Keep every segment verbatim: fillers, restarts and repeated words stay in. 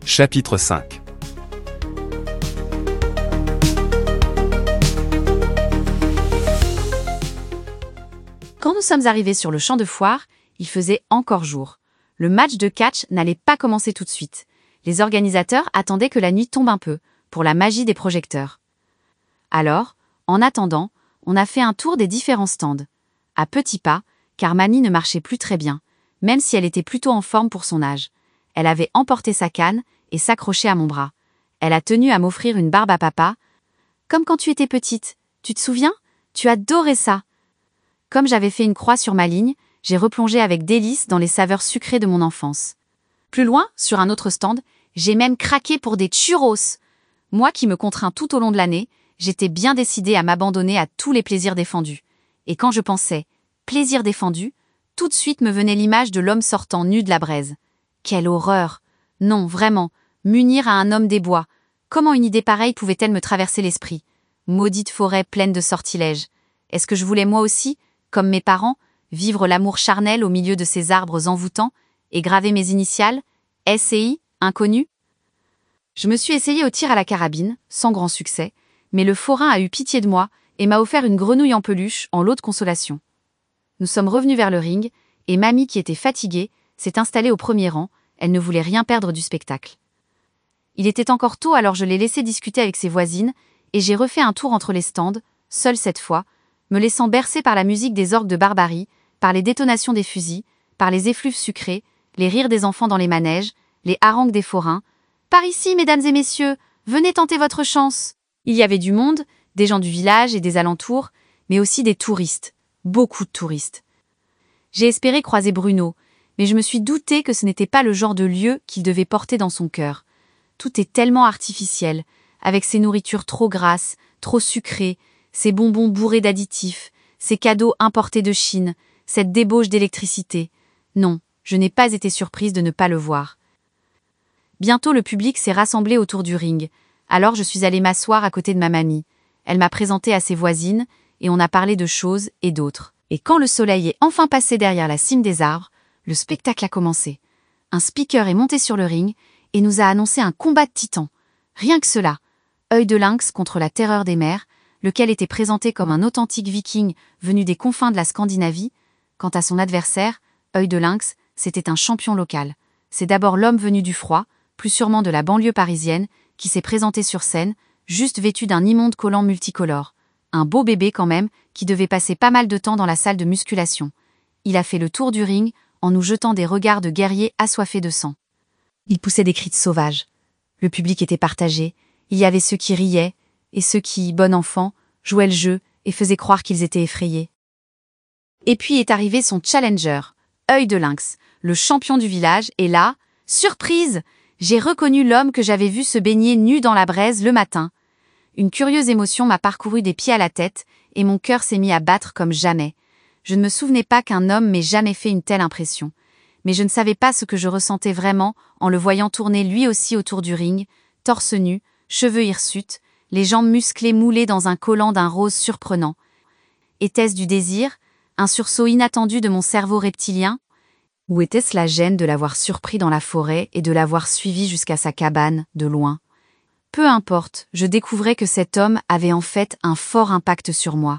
Chapitre cinq. Quand nous sommes arrivés sur le champ de foire, il faisait encore jour. Le match de catch n'allait pas commencer tout de suite. Les organisateurs attendaient que la nuit tombe un peu, pour la magie des projecteurs. Alors, en attendant, on a fait un tour des différents stands. À petits pas, car Mamie ne marchait plus très bien, même si elle était plutôt en forme pour son âge. Elle avait emporté sa canne et s'accrochait à mon bras. Elle a tenu à m'offrir une barbe à papa. Comme quand tu étais petite, tu te souviens? Tu adorais ça. Comme j'avais fait une croix sur ma ligne, j'ai replongé avec délice dans les saveurs sucrées de mon enfance. Plus loin, sur un autre stand, j'ai même craqué pour des churros. Moi qui me contrains tout au long de l'année, j'étais bien décidée à m'abandonner à tous les plaisirs défendus. Et quand je pensais « plaisir défendu », tout de suite me venait l'image de l'homme sortant nu de la braise. Quelle horreur! Non, vraiment, m'unir à un homme des bois. Comment une idée pareille pouvait-elle me traverser l'esprit? Maudite forêt pleine de sortilèges. Est-ce que je voulais moi aussi, comme mes parents, vivre l'amour charnel au milieu de ces arbres envoûtants et graver mes initiales, S et I, inconnues? Je me suis essayée au tir à la carabine, sans grand succès, mais le forain a eu pitié de moi et m'a offert une grenouille en peluche en lot de consolation. Nous sommes revenus vers le ring, et Mamie, qui était fatiguée, s'est installée au premier rang. Elle ne voulait rien perdre du spectacle. Il était encore tôt, alors je l'ai laissé discuter avec ses voisines, et j'ai refait un tour entre les stands, seule cette fois, me laissant bercer par la musique des orgues de barbarie, par les détonations des fusils, par les effluves sucrés, les rires des enfants dans les manèges, les harangues des forains. « Par ici, mesdames et messieurs, venez tenter votre chance !» Il y avait du monde, des gens du village et des alentours, mais aussi des touristes, beaucoup de touristes. J'ai espéré croiser Bruno, mais je me suis douté que ce n'était pas le genre de lieu qu'il devait porter dans son cœur. Tout est tellement artificiel, avec ses nourritures trop grasses, trop sucrées, ses bonbons bourrés d'additifs, ses cadeaux importés de Chine, cette débauche d'électricité. Non, je n'ai pas été surprise de ne pas le voir. Bientôt le public s'est rassemblé autour du ring, alors je suis allée m'asseoir à côté de ma mamie. Elle m'a présenté à ses voisines, et on a parlé de choses et d'autres. Et quand le soleil est enfin passé derrière la cime des arbres, le spectacle a commencé. Un speaker est monté sur le ring et nous a annoncé un combat de titans. Rien que cela. Œil de lynx contre la terreur des mers, lequel était présenté comme un authentique viking venu des confins de la Scandinavie. Quant à son adversaire, Œil de lynx, c'était un champion local. C'est d'abord l'homme venu du froid, plus sûrement de la banlieue parisienne, qui s'est présenté sur scène, juste vêtu d'un immonde collant multicolore. Un beau bébé quand même, qui devait passer pas mal de temps dans la salle de musculation. Il a fait le tour du ring, en nous jetant des regards de guerriers assoiffés de sang. Il poussait des cris de sauvages. Le public était partagé. Il y avait ceux qui riaient, et ceux qui, bon enfant, jouaient le jeu et faisaient croire qu'ils étaient effrayés. Et puis est arrivé son challenger, Œil de lynx, le champion du village, et là, surprise, j'ai reconnu l'homme que j'avais vu se baigner nu dans la braise le matin. Une curieuse émotion m'a parcouru des pieds à la tête, et mon cœur s'est mis à battre comme jamais. Je ne me souvenais pas qu'un homme m'ait jamais fait une telle impression. Mais je ne savais pas ce que je ressentais vraiment en le voyant tourner lui aussi autour du ring, torse nu, cheveux hirsutes, les jambes musclées moulées dans un collant d'un rose surprenant. Était-ce du désir, un sursaut inattendu de mon cerveau reptilien? Ou était-ce la gêne de l'avoir surpris dans la forêt et de l'avoir suivi jusqu'à sa cabane, de loin? Peu importe, je découvrais que cet homme avait en fait un fort impact sur moi.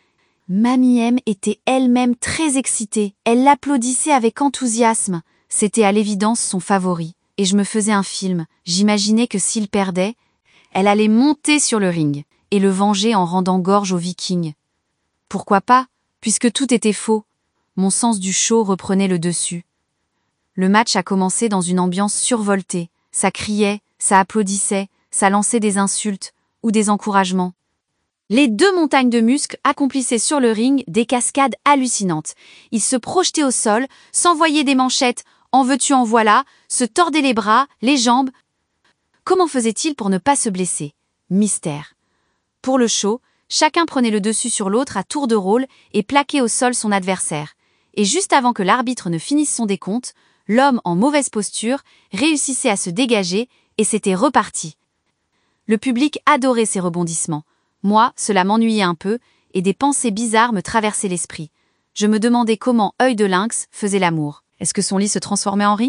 Mamie M était elle-même très excitée, elle l'applaudissait avec enthousiasme, c'était à l'évidence son favori, et je me faisais un film, j'imaginais que s'il perdait, elle allait monter sur le ring, et le venger en rendant gorge aux Vikings. Pourquoi pas, puisque tout était faux, mon sens du show reprenait le dessus. Le match a commencé dans une ambiance survoltée, ça criait, ça applaudissait, ça lançait des insultes, ou des encouragements. Les deux montagnes de muscles accomplissaient sur le ring des cascades hallucinantes. Ils se projetaient au sol, s'envoyaient des manchettes, en veux-tu en voilà, se tordaient les bras, les jambes. Comment faisaient-ils pour ne pas se blesser? Mystère. Pour le show, chacun prenait le dessus sur l'autre à tour de rôle et plaquait au sol son adversaire. Et juste avant que l'arbitre ne finisse son décompte, l'homme en mauvaise posture réussissait à se dégager et c'était reparti. Le public adorait ces rebondissements. Moi, cela m'ennuyait un peu, et des pensées bizarres me traversaient l'esprit. Je me demandais comment Œil de lynx faisait l'amour. Est-ce que son lit se transformait en ring?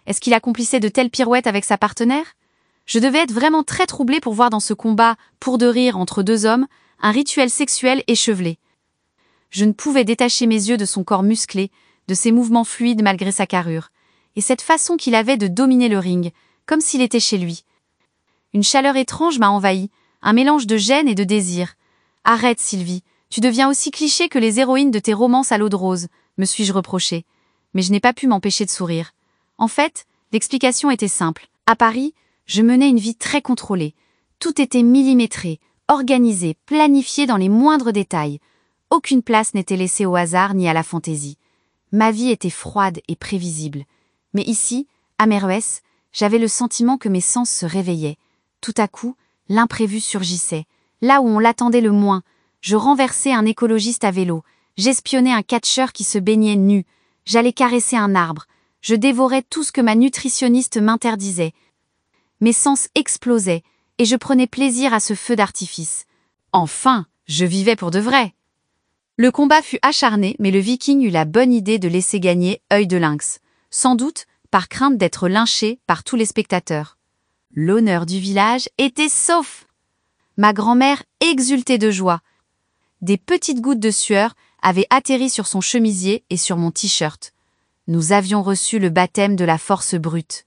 Est-ce qu'il accomplissait de telles pirouettes avec sa partenaire? Je devais être vraiment très troublée pour voir dans ce combat, pour de rire entre deux hommes, un rituel sexuel échevelé. Je ne pouvais détacher mes yeux de son corps musclé, de ses mouvements fluides malgré sa carrure, et cette façon qu'il avait de dominer le ring, comme s'il était chez lui. Une chaleur étrange m'a envahi, un mélange de gêne et de désir. « Arrête, Sylvie, tu deviens aussi cliché que les héroïnes de tes romances à l'eau de rose », me suis-je reproché. Mais je n'ai pas pu m'empêcher de sourire. En fait, l'explication était simple. À Paris, je menais une vie très contrôlée. Tout était millimétré, organisé, planifié dans les moindres détails. Aucune place n'était laissée au hasard ni à la fantaisie. Ma vie était froide et prévisible. Mais ici, à Meruès, j'avais le sentiment que mes sens se réveillaient. Tout à coup, l'imprévu surgissait. Là où on l'attendait le moins, je renversais un écologiste à vélo, j'espionnais un catcheur qui se baignait nu, j'allais caresser un arbre, je dévorais tout ce que ma nutritionniste m'interdisait. Mes sens explosaient, et je prenais plaisir à ce feu d'artifice. Enfin, je vivais pour de vrai. Le combat fut acharné, mais le Viking eut la bonne idée de laisser gagner Œil de Lynx, sans doute par crainte d'être lynché par tous les spectateurs. L'honneur du village était sauf. Ma grand-mère exultait de joie. Des petites gouttes de sueur avaient atterri sur son chemisier et sur mon t-shirt. Nous avions reçu le baptême de la force brute.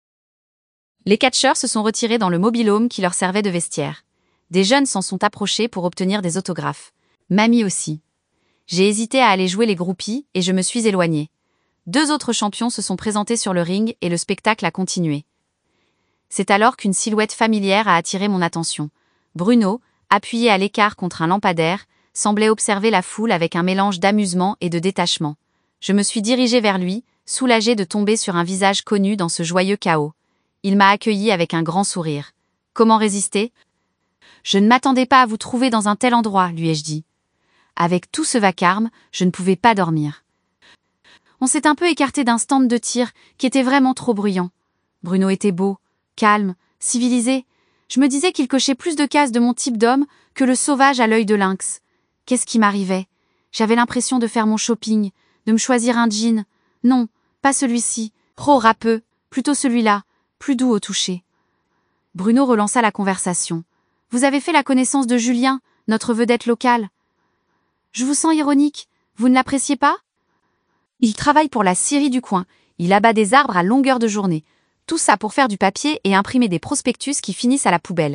Les catcheurs se sont retirés dans le mobil-home qui leur servait de vestiaire. Des jeunes s'en sont approchés pour obtenir des autographes. Mamie aussi. J'ai hésité à aller jouer les groupies et je me suis éloignée. Deux autres champions se sont présentés sur le ring et le spectacle a continué. C'est alors qu'une silhouette familière a attiré mon attention. Bruno, appuyé à l'écart contre un lampadaire, semblait observer la foule avec un mélange d'amusement et de détachement. Je me suis dirigée vers lui, soulagée de tomber sur un visage connu dans ce joyeux chaos. Il m'a accueilli avec un grand sourire. Comment résister? Je ne m'attendais pas à vous trouver dans un tel endroit, lui ai-je dit. Avec tout ce vacarme, je ne pouvais pas dormir. On s'est un peu écarté d'un stand de tir qui était vraiment trop bruyant. Bruno était beau, calme, civilisé. Je me disais qu'il cochait plus de cases de mon type d'homme que le sauvage à l'œil de lynx. Qu'est-ce qui m'arrivait? J'avais l'impression de faire mon shopping, de me choisir un jean. Non, pas celui-ci, trop râpeux, plutôt celui-là, plus doux au toucher. Bruno relança la conversation. Vous avez fait la connaissance de Julien, notre vedette locale. Je vous sens ironique, vous ne l'appréciez pas? Il travaille pour la scierie du coin, il abat des arbres à longueur de journée. Tout ça pour faire du papier et imprimer des prospectus qui finissent à la poubelle.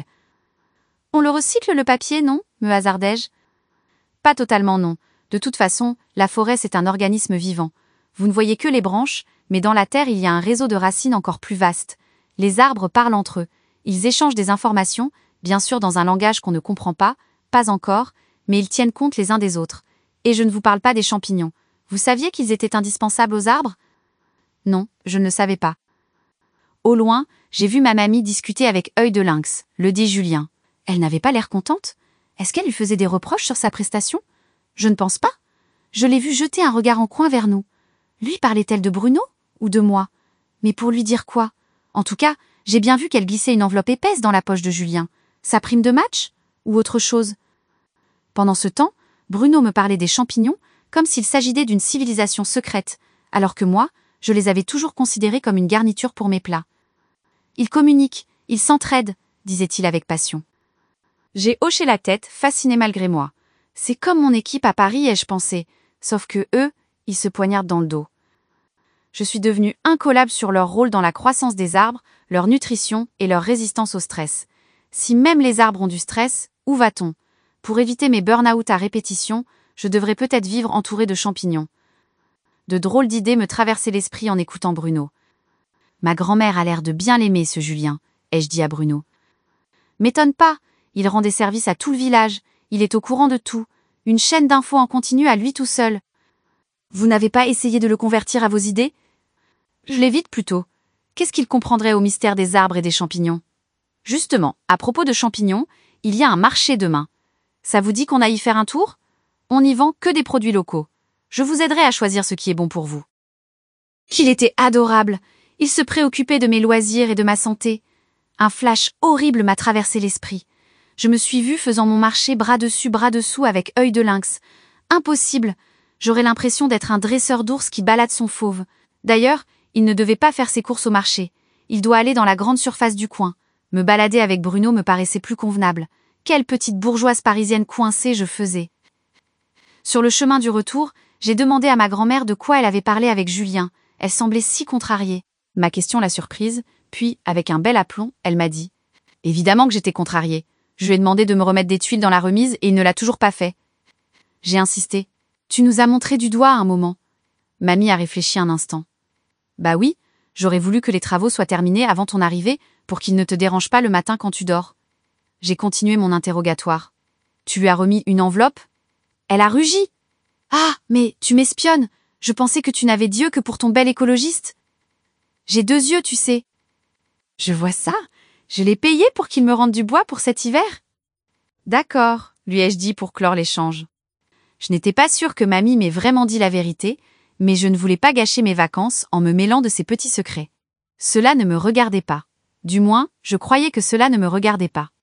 On le recycle le papier, non? Me hasardai-je. Pas totalement non. De toute façon, la forêt c'est un organisme vivant. Vous ne voyez que les branches, mais dans la terre il y a un réseau de racines encore plus vaste. Les arbres parlent entre eux. Ils échangent des informations, bien sûr dans un langage qu'on ne comprend pas, pas encore, mais ils tiennent compte les uns des autres. Et je ne vous parle pas des champignons. Vous saviez qu'ils étaient indispensables aux arbres? Non, je ne le savais pas. Au loin, j'ai vu ma mamie discuter avec Œil de Lynx, le dit Julien. Elle n'avait pas l'air contente. Est-ce qu'elle lui faisait des reproches sur sa prestation? Je ne pense pas. Je l'ai vue jeter un regard en coin vers nous. Lui parlait-elle de Bruno ou de moi? Mais pour lui dire quoi? En tout cas, j'ai bien vu qu'elle glissait une enveloppe épaisse dans la poche de Julien. Sa prime de match? Ou autre chose? Pendant ce temps, Bruno me parlait des champignons comme s'il s'agissait d'une civilisation secrète, alors que moi, je les avais toujours considérés comme une garniture pour mes plats. Ils communiquent, ils s'entraident, disait-il avec passion. J'ai hoché la tête, fasciné malgré moi. C'est comme mon équipe à Paris, ai-je pensé, sauf que eux, ils se poignardent dans le dos. Je suis devenue incollable sur leur rôle dans la croissance des arbres, leur nutrition et leur résistance au stress. Si même les arbres ont du stress, où va-t-on? Pour éviter mes burn-out à répétition, je devrais peut-être vivre entouré de champignons. De drôles d'idées me traversaient l'esprit en écoutant Bruno. Ma grand-mère a l'air de bien l'aimer, ce Julien, ai-je dit à Bruno. M'étonne pas, il rend des services à tout le village, il est au courant de tout, une chaîne d'infos en continu à lui tout seul. Vous n'avez pas essayé de le convertir à vos idées? Je l'évite plutôt. Qu'est-ce qu'il comprendrait au mystère des arbres et des champignons? Justement, à propos de champignons, il y a un marché demain. Ça vous dit qu'on aille y faire un tour? On n'y vend que des produits locaux. Je vous aiderai à choisir ce qui est bon pour vous. Qu'il était adorable! Il se préoccupait de mes loisirs et de ma santé. Un flash horrible m'a traversé l'esprit. Je me suis vue faisant mon marché bras dessus, bras dessous avec Œil de Lynx. Impossible! J'aurais l'impression d'être un dresseur d'ours qui balade son fauve. D'ailleurs, Il ne devait pas faire ses courses au marché. Il doit aller dans la grande surface du coin. Me balader avec Bruno me paraissait plus convenable. Quelle petite bourgeoise parisienne coincée je faisais. Sur le chemin du retour, j'ai demandé à ma grand-mère de quoi elle avait parlé avec Julien. Elle semblait si contrariée. Ma question l'a surprise, puis, avec un bel aplomb, elle m'a dit « Évidemment que j'étais contrariée. Je lui ai demandé de me remettre des tuiles dans la remise et il ne l'a toujours pas fait. » J'ai insisté. « Tu nous as montré du doigt à un moment. » Mamie a réfléchi un instant. « Bah oui, j'aurais voulu que les travaux soient terminés avant ton arrivée pour qu'ils ne te dérangent pas le matin quand tu dors. » J'ai continué mon interrogatoire. « Tu lui as remis une enveloppe ?» Elle a rugi. « Ah, mais tu m'espionnes. Je pensais que tu n'avais d'yeux que pour ton bel écologiste. » J'ai deux yeux, tu sais. Je vois ça. Je l'ai payé pour qu'il me rende du bois pour cet hiver. D'accord, lui ai-je dit pour clore l'échange. Je n'étais pas sûre que mamie m'ait vraiment dit la vérité, mais je ne voulais pas gâcher mes vacances en me mêlant de ses petits secrets. Cela ne me regardait pas. Du moins, je croyais que cela ne me regardait pas.